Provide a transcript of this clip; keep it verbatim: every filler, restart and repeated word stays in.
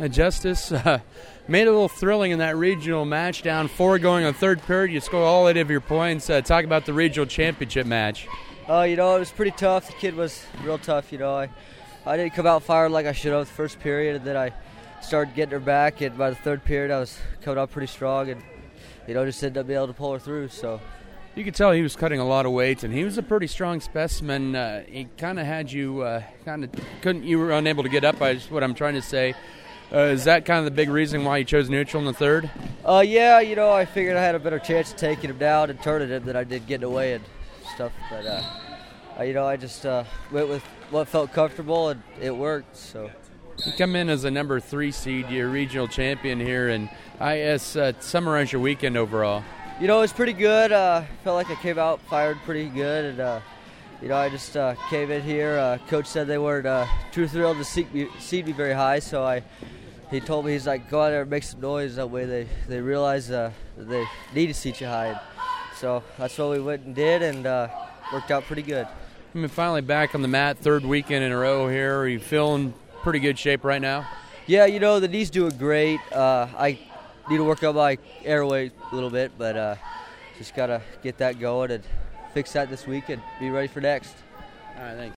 uh, Justice, uh, made it a little thrilling in that regional match. Down four going on third period, you score all eight of your points. Uh, talk about the regional championship match. Uh, you know, it was pretty tough. The kid was real tough, you know. I, I didn't come out firing like I should have the first period, and then I started getting her back, and by the third period I was coming out pretty strong, and, you know, just ended up being able to pull her through, so... You could tell he was cutting a lot of weight, and he was a pretty strong specimen. Uh, he kind of had you, uh, kind of couldn't. You were unable to get up. Is what I'm trying to say. Uh, is that kind of the big reason why you chose neutral in the third? Uh, yeah, you know, I figured I had a better chance of taking him down and turning him than I did getting away and stuff. But uh, uh, you know, I just uh, went with what felt comfortable, and it worked. So. You come in as a number three seed, your regional champion here, and I guess uh, summarize your weekend overall. You know, it was pretty good. Uh, felt like I came out fired pretty good, and uh, you know, I just uh, came in here. Uh, Coach said they weren't uh, too thrilled to seat me, seat me very high, so I. He told me, he's like, go out there and make some noise. That way they they realize uh, that they need to seat you high. And so that's what we went and did, and uh, worked out pretty good. I mean, finally back on the mat, third weekend in a row here. Are you feeling pretty good shape right now? Yeah, you know, the knee's doing great. Uh, I need to work on my airway a little bit, but uh, just got to get that going and fix that this week and be ready for next. All right, thanks.